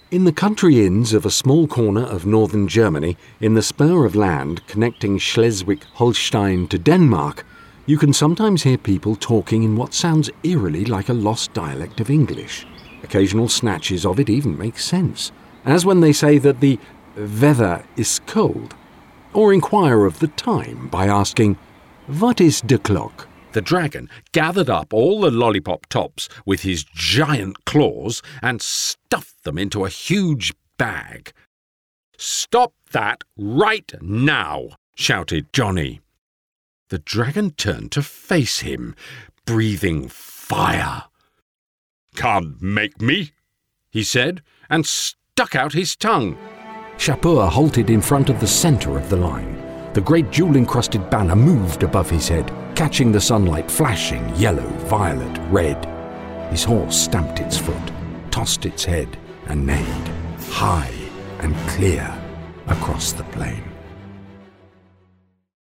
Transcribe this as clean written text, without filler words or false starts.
In the country inns of a small corner of northern Germany, in the spur of land connecting Schleswig-Holstein to Denmark, you can sometimes hear people talking in what sounds eerily like a lost dialect of English. Occasional snatches of it even make sense, as when they say that the weather is cold, or inquire of the time by asking, "What is the clock?" The dragon gathered up all the lollipop tops with his giant claws and stuffed them into a huge bag. "Stop that right now!" shouted Johnny. The dragon turned to face him, breathing fire. "Can't make me," he said, and stuck out his tongue. Shapur halted in front of the centre of the line. The great jewel-encrusted banner moved above his head, catching the sunlight, flashing yellow, violet, red. His horse stamped its foot, tossed its head, and neighed, high and clear across the plain.